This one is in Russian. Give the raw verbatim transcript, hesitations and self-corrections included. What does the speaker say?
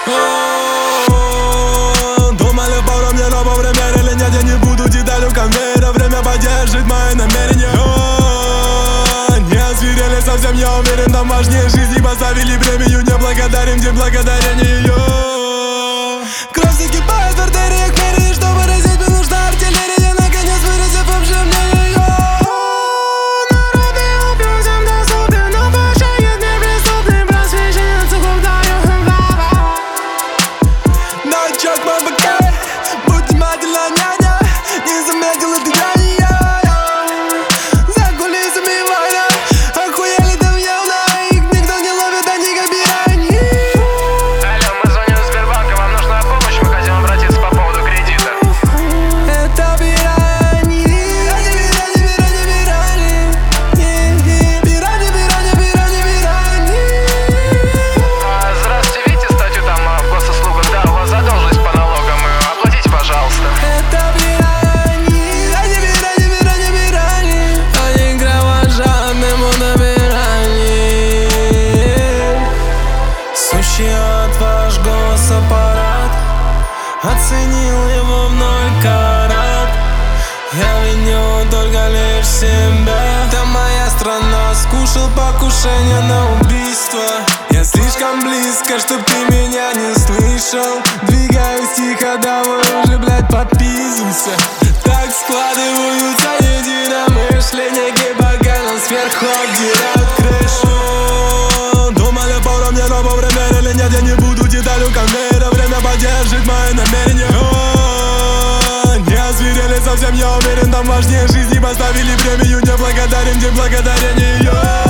Думали порой мне, но вовремя или нет, я не буду деталью конвейера. Время поддержит мои намерения. Не озверели совсем, я уверен, там важнее жизни. Поставили премию, не благодарим, где благодарение ее. Кровь закипает в артериях мэрии, чтобы разить, мне нужна артиллерия. Наконец выразив общее мнение. Народы убьем доступен, но прощает неприступный. Просвещение цуком даю им право. Новичок в МБК, будь внимательна, няня. Не заметила ты ранее. За кулисами война, охуели там явно. Их никто не ловит, они как пираньи. Алло, мы звоним из Сбербанка, вам нужна помощь, мы хотим обратиться по поводу кредита. Это пираньи. Пираньи, пираньи, пираньи, пираньи. Пираньи, пираньи, пираньи, пираньи. А, здравствуйте, видите статью там а, в госуслугах? Да, у вас задолженность по налогам, э, оплатите, пожалуйста. Это пираньи. Пираньи, пираньи, пираньи, пираньи. Они кровожадные мудобираньи. Сущий от ваш госаппарат оценил его в ноль карат. Я виню только лишь себя. Это моя страна, скушал покушение на убийство. Я слишком близко, чтоб ты меня не слышал. Двигаюсь тихо, домой уже, блядь, попиздился. Так складываются единомышленники, пока нам сверху обдирают крышу. Думали порой мне, но вовремя или нет, я не буду деталью конвейера. Время поддержит мои намерения. Не озверели совсем, я уверен, там важнее жизни. Поставили премию, не благодарим, где благодарение ее.